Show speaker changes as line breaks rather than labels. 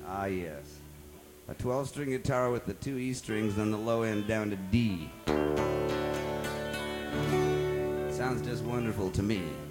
Ah, yes. A 12-string guitar with the 2 E strings on the low end down to D. Sounds just wonderful to me.